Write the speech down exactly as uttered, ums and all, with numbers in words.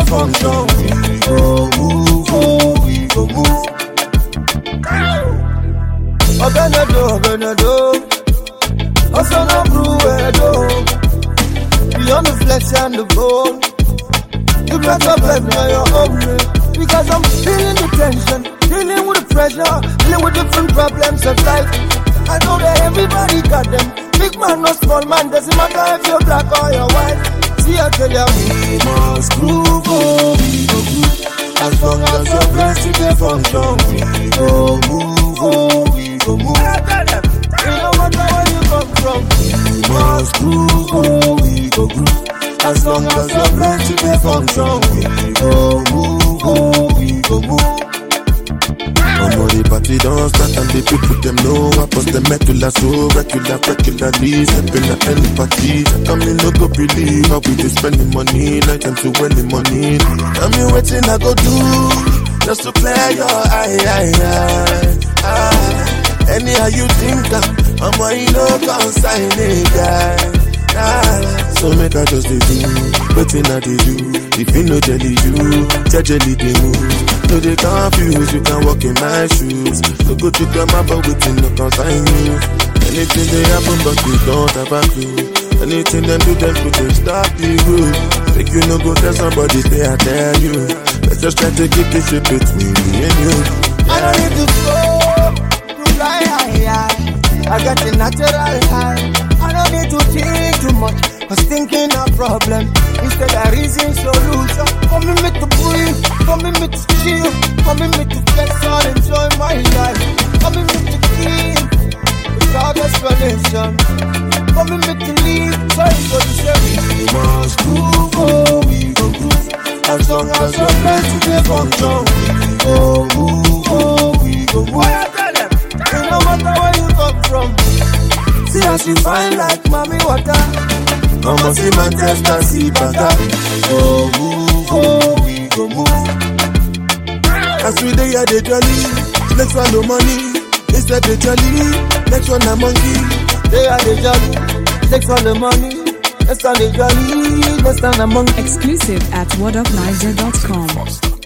function. We go move, oh, we go move. Obenado, Obenado, Osana Bruedo. Beyond the flesh and the bone, you better blame me on your own way. Because I'm feeling the tension, dealing with the pressure, dealing with different problems of life. I know that everybody got them. Big man, no small man, doesn't matter if you're black or you're white. See, I tell you, we must groove, oh, we go groove. As long as your breast is a function, we go move, oh, we go move. You know what, where you come from. We must groove, oh, we go groove. As long as your breast is a function, we go move, oh, we go move. I'm on the party, don't start and the people them know I post the medulla so regular, regularly stepping at any party. Come in, no go believe how we just spending money, night and to early money. Tell me waiting I go do, just to clear your eye, eye, eye, eye. Anyhow you think that, I'm on no consign it, guy. So make I just do, waiting I do. If you know jelly you, jelly they move. No they confuse, you can walk in my shoes. So go to them up but waiting no consign you. Anything they happen but you don't have a clue. Anything them do them could they stop you. Make you no go tell somebody they I tell you. Let's just try to keep this shit between me and you. I don't need to go to fly high. I got the natural high. I don't need to think too much, cause thinking a problem instead of reason solution. For me, me to breathe, for me, me to chill, for me, me to flex and enjoy my life. For me, me to keep without explanation. For me, me to leave, so it's what you say. We must groove, oh, we go groove. As long as your place to the function, we go move, oh, we go move. No matter where you come from. See how she fine like mommy water. Come on, see Manchester, see Baga. Go move, oh, we go move. As we day, they jolly. Next one, no money. Instead, they jolly. Next one, a monkey. They are the jolly. Next one, the money. Next one, they jolly. Next one, a monkey. Exclusive at word of niger dot com.